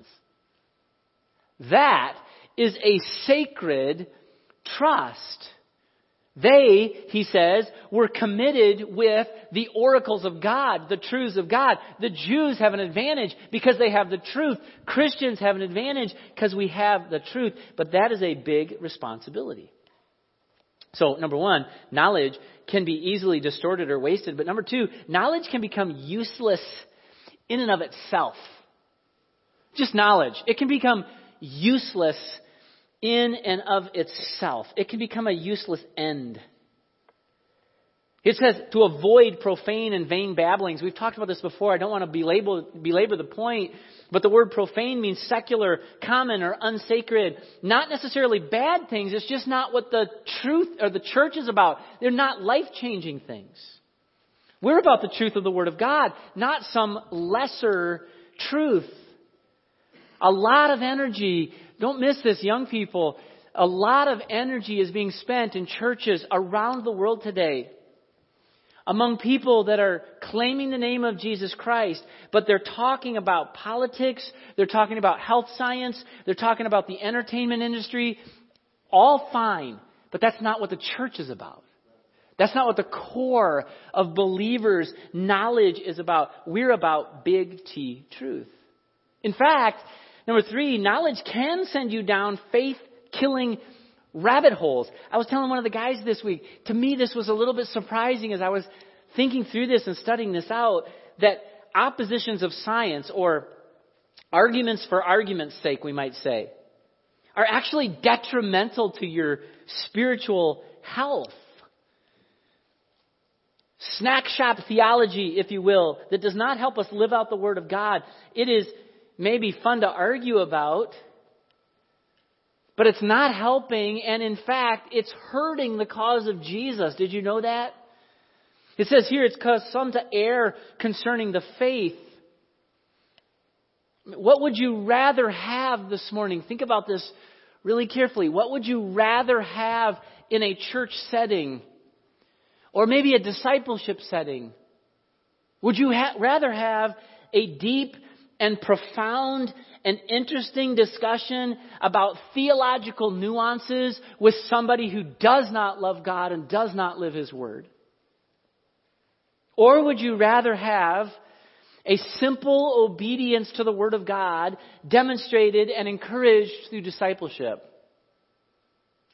That is a sacred trust. They, he says, were committed with the oracles of God, the truths of God. The Jews have an advantage because they have the truth. Christians have an advantage because we have the truth. But that is a big responsibility. So, number one, knowledge can be easily distorted or wasted. But number two, knowledge can become useless in and of itself. Just knowledge. It can become useless in and of itself. It can become a useless end. It says to avoid profane and vain babblings. We've talked about this before. I don't want to belabor the point. But the word profane means secular, common, or unsacred. Not necessarily bad things. It's just not what the truth or the church is about. They're not life-changing things. We're about the truth of the Word of God, not some lesser truth. A lot of energy, don't miss this, young people, a lot of energy is being spent in churches around the world today among people that are claiming the name of Jesus Christ, but they're talking about politics, they're talking about health science, they're talking about the entertainment industry. All fine, but that's not what the church is about. That's not what the core of believers' knowledge is about. We're about big T truth. In fact, number three, knowledge can send you down faith-killing rabbit holes. I was telling one of the guys this week, to me this was a little bit surprising as I was thinking through this and studying this out, that oppositions of science, or arguments for argument's sake, we might say, are actually detrimental to your spiritual health. Snack shop theology, if you will, that does not help us live out the Word of God. It is maybe fun to argue about, but it's not helping, and in fact, it's hurting the cause of Jesus. Did you know that? It says here it's caused some to err concerning the faith. What would you rather have this morning? Think about this really carefully. What would you rather have in a church setting? Or maybe a discipleship setting? Would you rather have a deep and profound and interesting discussion about theological nuances with somebody who does not love God and does not live His Word? Or would you rather have a simple obedience to the Word of God demonstrated and encouraged through discipleship?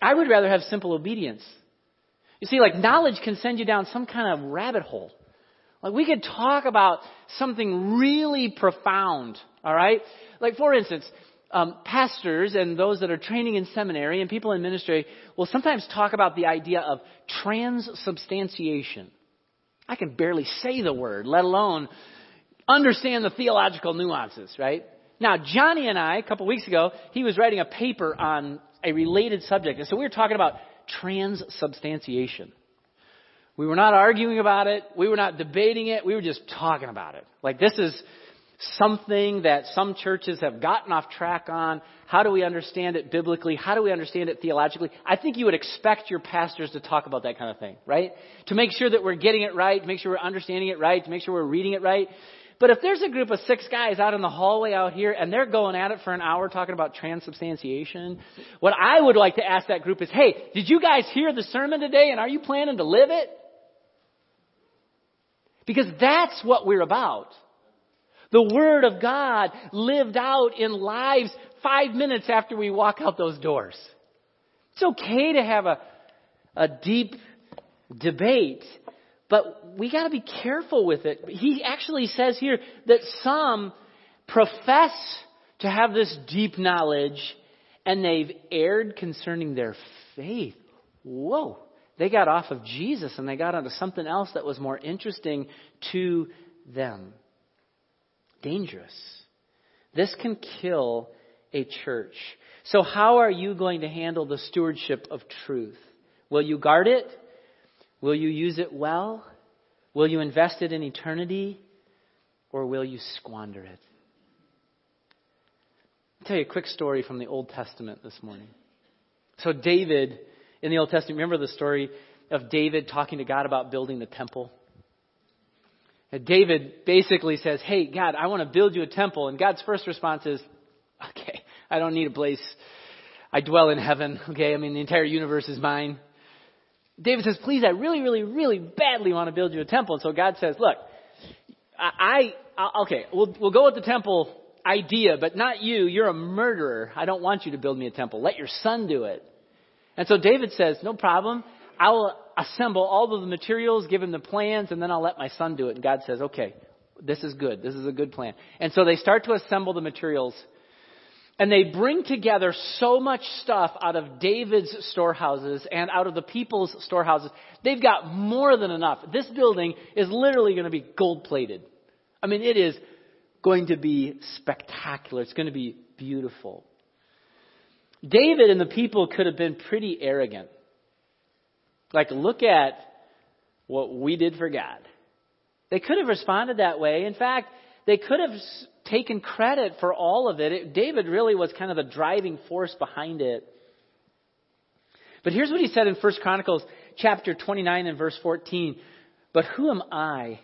I would rather have simple obedience. You see, like knowledge can send you down some kind of rabbit hole. Like we could talk about something really profound, all right? Like for instance, pastors and those that are training in seminary and people in ministry will sometimes talk about the idea of transubstantiation. I can barely say the word, let alone understand the theological nuances, right? Now, Johnny and I, a couple weeks ago, he was writing a paper on a related subject. And so we were talking about transubstantiation. We were not arguing about it. We were not debating it. We were just talking about it. Like this is something that some churches have gotten off track on. How do we understand it biblically? How do we understand it theologically? I think you would expect your pastors to talk about that kind of thing, right? To make sure that we're getting it right, to make sure we're understanding it right, to make sure we're reading it right. But if there's a group of 6 guys out in the hallway out here and they're going at it for an hour talking about transubstantiation, what I would like to ask that group is, hey, did you guys hear the sermon today and are you planning to live it? Because that's what we're about. The Word of God lived out in lives 5 minutes after we walk out those doors. It's okay to have a deep debate, but we got to be careful with it. He actually says here that some profess to have this deep knowledge and they've erred concerning their faith. Whoa. They got off of Jesus and they got onto something else that was more interesting to them. Dangerous. This can kill a church. So how are you going to handle the stewardship of truth? Will you guard it? Will you use it well? Will you invest it in eternity? Or will you squander it? I'll tell you a quick story from the Old Testament this morning. So David, in the Old Testament, remember the story of David talking to God about building the temple? And David basically says, hey, God, I want to build you a temple. And God's first response is, okay, I don't need a place. I dwell in heaven. Okay, I mean, the entire universe is mine. David says, please, I really, really, really badly want to build you a temple. And so God says, look, okay, we'll go with the temple idea, but not you. You're a murderer. I don't want you to build me a temple. Let your son do it. And so David says, no problem. I will assemble all of the materials, give him the plans, and then I'll let my son do it. And God says, okay, this is good. This is a good plan. And so they start to assemble the materials. And they bring together so much stuff out of David's storehouses and out of the people's storehouses. They've got more than enough. This building is literally going to be gold-plated. I mean, it is going to be spectacular. It's going to be beautiful. David and the people could have been pretty arrogant. Like, look at what we did for God. They could have responded that way. In fact, they could have taken credit for all of it. David really was kind of the driving force behind it. But here's what he said in 1 Chronicles chapter 29 and verse 14. But who am I?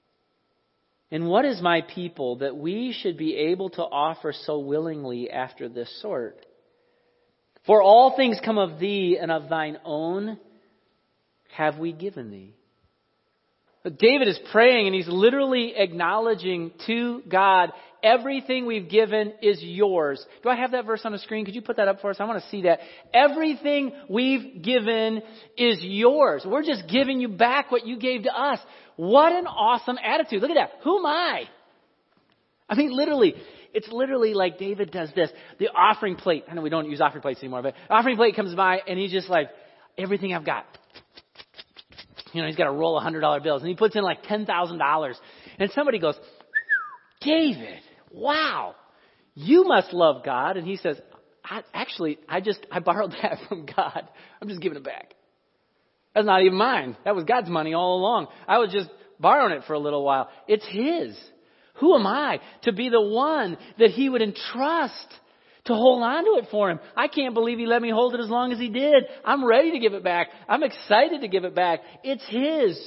And what is my people that we should be able to offer so willingly after this sort? For all things come of thee, and of thine own have we given thee. David is praying and he's literally acknowledging to God, everything we've given is yours. Do I have that verse on the screen? Could you put that up for us? I want to see that. Everything we've given is yours. We're just giving you back what you gave to us. What an awesome attitude. Look at that. Who am I? I mean, literally, it's literally like David does this. The offering plate. I know we don't use offering plates anymore, but offering plate comes by and he's just like, everything I've got. You know, he's got a roll of $100 bills and he puts in like $10,000. And somebody goes, David, wow, you must love God. And he says, I borrowed that from God. I'm just giving it back. That's not even mine. That was God's money all along. I was just borrowing it for a little while. It's his. Who am I to be the one that he would entrust to hold on to it for him? I can't believe he let me hold it as long as he did. I'm ready to give it back. I'm excited to give it back. It's his.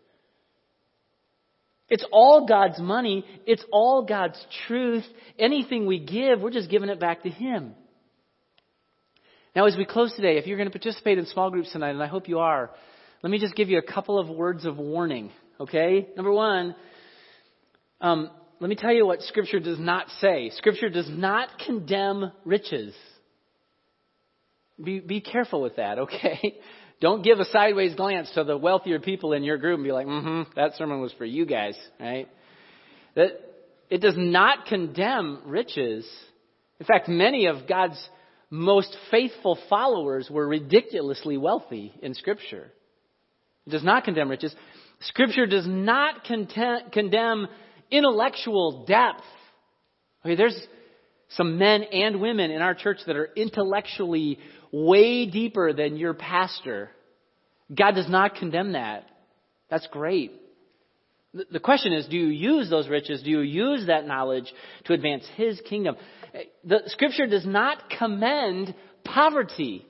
It's all God's money. It's all God's truth. Anything we give, we're just giving it back to him. Now, as we close today, if you're going to participate in small groups tonight, and I hope you are, let me just give you a couple of words of warning, okay? Number one, let me tell you what Scripture does not say. Scripture does not condemn riches. Be careful with that, okay? Don't give a sideways glance to the wealthier people in your group and be like, that sermon was for you guys, right? That it does not condemn riches. In fact, many of God's most faithful followers were ridiculously wealthy in Scripture. It does not condemn riches. Scripture does not condemn intellectual depth. Okay, there's some men and women in our church that are intellectually way deeper than your pastor. God does not condemn that. That's great. The question is, do you use those riches? Do you use that knowledge to advance His kingdom? The Scripture does not commend poverty.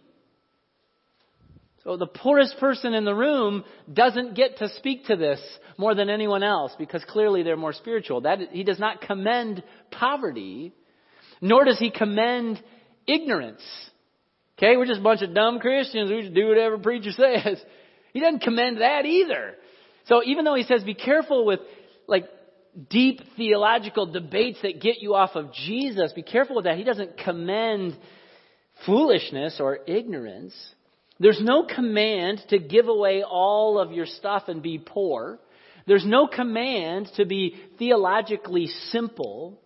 So the poorest person in the room doesn't get to speak to this more than anyone else because clearly they're more spiritual. He does not commend poverty, nor does He commend ignorance. Okay, we're just a bunch of dumb Christians who just do whatever preacher says. He doesn't commend that either. So even though He says be careful with like deep theological debates that get you off of Jesus, be careful with that. He doesn't commend foolishness or ignorance. There's no command to give away all of your stuff and be poor. There's no command to be theologically simple.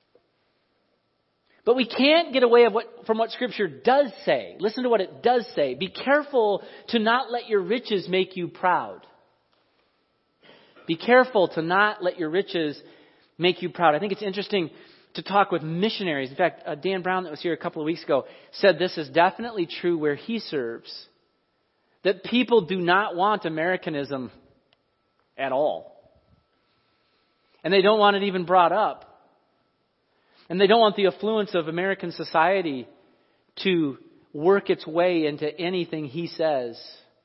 But we can't get away from what Scripture does say. Listen to what it does say. Be careful to not let your riches make you proud. Be careful to not let your riches make you proud. I think it's interesting to talk with missionaries. In fact, Dan Brown, that was here a couple of weeks ago, said this is definitely true where he serves. That people do not want Americanism at all. And they don't want it even brought up. And they don't want the affluence of American society to work its way into anything he says.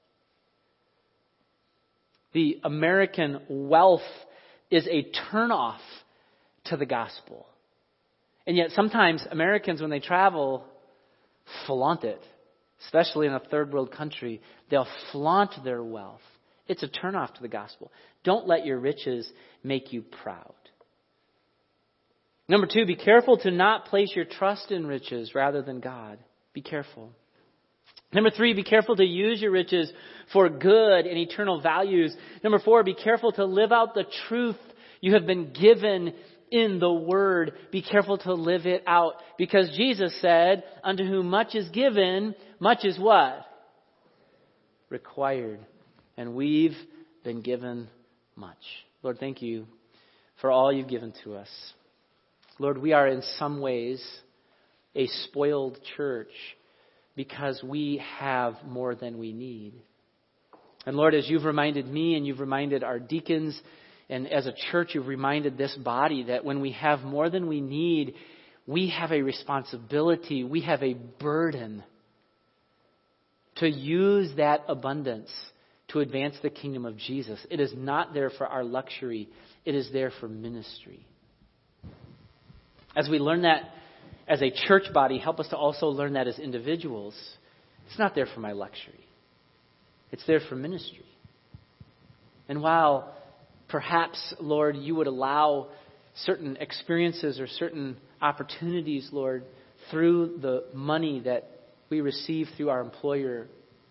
The American wealth is a turnoff to the gospel. And yet sometimes Americans, when they travel, flaunt it. Especially in a third world country, they'll flaunt their wealth. It's a turnoff to the gospel. Don't let your riches make you proud. Number 2, be careful to not place your trust in riches rather than God. Be careful. Number 3, be careful to use your riches for good and eternal values. Number 4, be careful to live out the truth you have been given in the Word. Be careful to live it out. Because Jesus said, unto whom much is given, much is what? Required. And we've been given much. Lord, thank you for all you've given to us. Lord, we are in some ways a spoiled church because we have more than we need. And Lord, as you've reminded me and you've reminded our deacons, and as a church you've reminded this body that when we have more than we need, we have a responsibility, we have a burden to use that abundance to advance the kingdom of Jesus. It is not there for our luxury, it is there for ministry. As we learn that as a church body, help us to also learn that as individuals. It's not there for my luxury. It's there for ministry. And while perhaps, Lord, you would allow certain experiences or certain opportunities, Lord, through the money that we receive through our employer,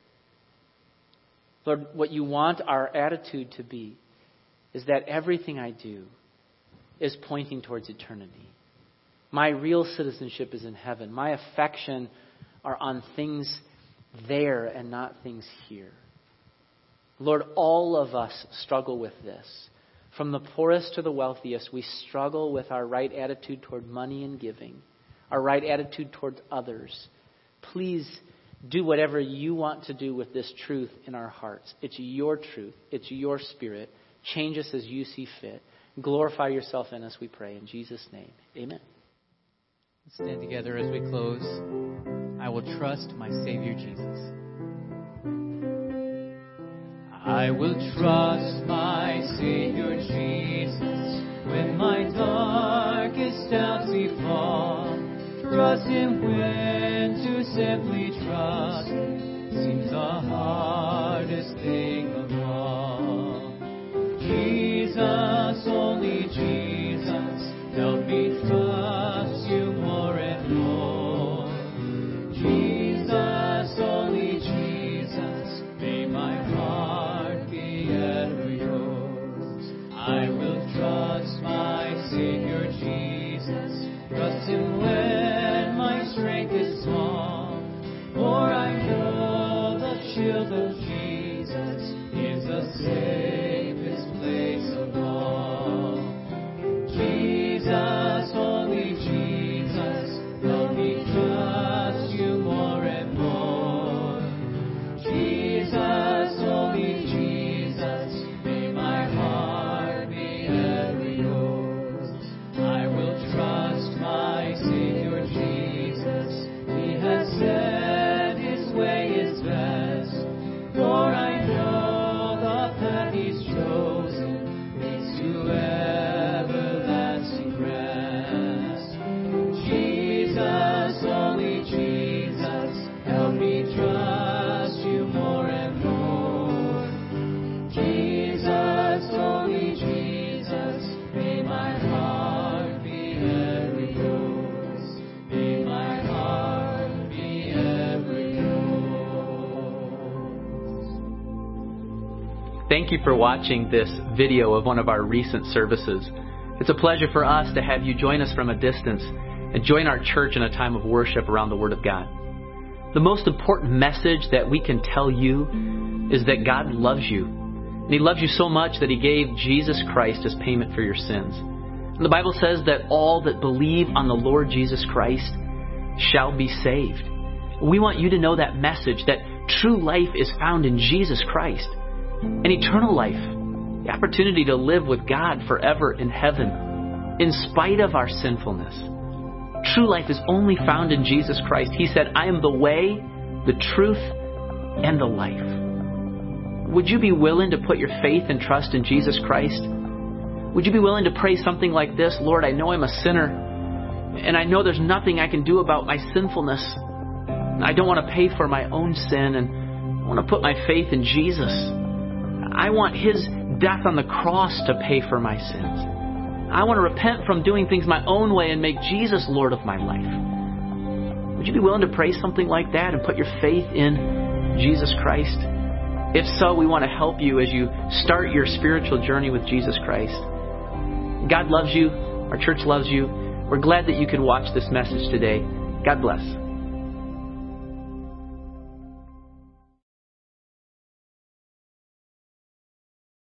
Lord, what you want our attitude to be is that everything I do is pointing towards eternity. My real citizenship is in heaven. My affection are on things there and not things here. Lord, all of us struggle with this. From the poorest to the wealthiest, we struggle with our right attitude toward money and giving, our right attitude towards others. Please do whatever you want to do with this truth in our hearts. It's your truth. It's your Spirit. Change us as you see fit. Glorify yourself in us, we pray. In Jesus' name, amen. Let's stand together as we close. I will trust my Savior Jesus. I will trust my Savior Jesus when my darkest doubts befall. Trust Him when to simply trust seems the hardest thing of all. Jesus, only Jesus, help me trust you more and more. Jesus, Jesus, only Jesus, help me trust you more and more. Jesus, only Jesus, may my heart be ever yours. I will trust my Savior Jesus. He has said His way is best, for I know the path He's chosen leads to everlasting rest. Jesus, only Jesus, help me trust you more and more. Jesus, only Jesus, may my heart be ever yours. May my heart be ever yours. Thank you for watching this video of one of our recent services. It's a pleasure for us to have you join us from a distance and join our church in a time of worship around the Word of God. The most important message that we can tell you is that God loves you. And He loves you so much that He gave Jesus Christ as payment for your sins. And the Bible says that all that believe on the Lord Jesus Christ shall be saved. We want you to know that message, that true life is found in Jesus Christ. An eternal life, the opportunity to live with God forever in heaven, in spite of our sinfulness. True life is only found in Jesus Christ. He said, I am the way, the truth, and the life. Would you be willing to put your faith and trust in Jesus Christ? Would you be willing to pray something like this? Lord, I know I'm a sinner, and I know there's nothing I can do about my sinfulness. I don't want to pay for my own sin, and I want to put my faith in Jesus. I want His death on the cross to pay for my sins. I want to repent from doing things my own way and make Jesus Lord of my life. Would you be willing to pray something like that and put your faith in Jesus Christ? If so, we want to help you as you start your spiritual journey with Jesus Christ. God loves you. Our church loves you. We're glad that you could watch this message today. God bless.